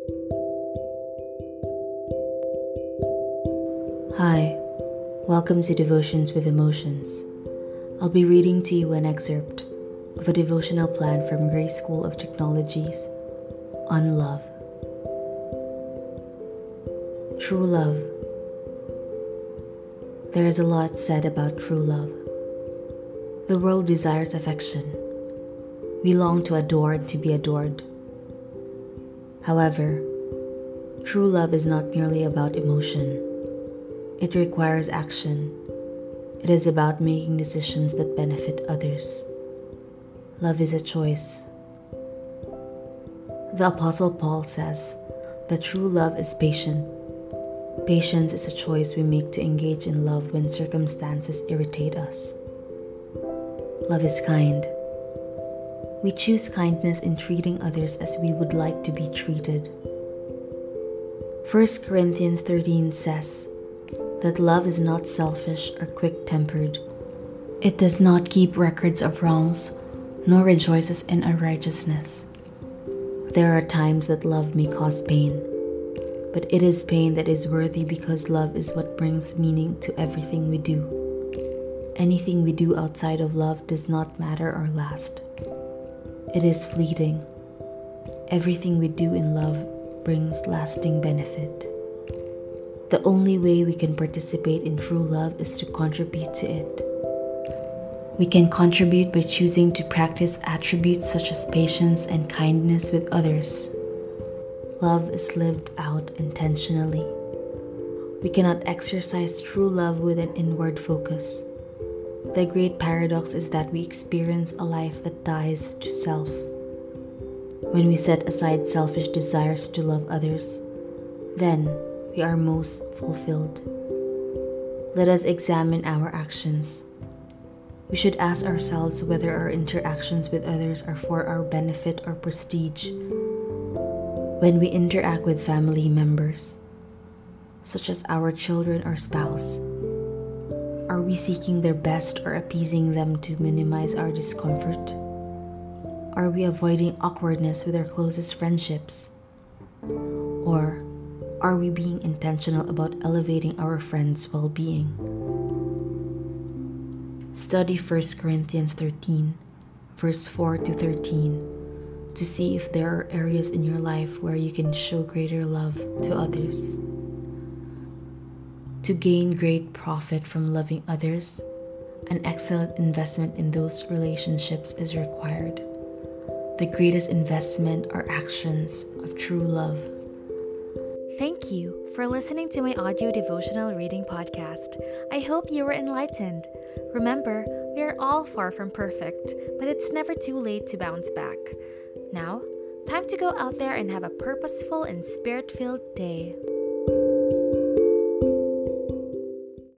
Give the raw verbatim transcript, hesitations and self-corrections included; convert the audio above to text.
Hi, welcome to Devotions with Emotions. I'll be reading to you an excerpt of a devotional plan from Grace School of Technologies on love. True love. There is a lot said about true love. The world desires affection. We long to adore and to be adored. However, true love is not merely about emotion. It requires action. It is about making decisions that benefit others. Love is a choice. The Apostle Paul says that true love is patient. Patience is a choice we make to engage in love when circumstances irritate us. Love is kind. We choose kindness in treating others as we would like to be treated. First Corinthians thirteen says that love is not selfish or quick-tempered. It does not keep records of wrongs, nor rejoices in unrighteousness. There are times that love may cause pain, but it is pain that is worthy because love is what brings meaning to everything we do. Anything we do outside of love does not matter or last. It is fleeting. Everything we do in love brings lasting benefit. The only way we can participate in true love is to contribute to it. We can contribute by choosing to practice attributes such as patience and kindness with others. Love is lived out intentionally. We cannot exercise true love with an inward focus. The great paradox is that we experience a life that dies to self. When we set aside selfish desires to love others, then we are most fulfilled. Let us examine our actions. We should ask ourselves whether our interactions with others are for our benefit or prestige. When we interact with family members, such as our children or spouse, are we seeking their best or appeasing them to minimize our discomfort? Are we avoiding awkwardness with our closest friendships? Or are we being intentional about elevating our friends' well-being? Study First Corinthians thirteen, verse four to thirteen, to see if there are areas in your life where you can show greater love to others. To gain great profit from loving others, an excellent investment in those relationships is required. The greatest investment are actions of true love. Thank you for listening to my audio devotional reading podcast. I hope you were enlightened. Remember, we are all far from perfect, but it's never too late to bounce back. Now, time to go out there and have a purposeful and spirit-filled day.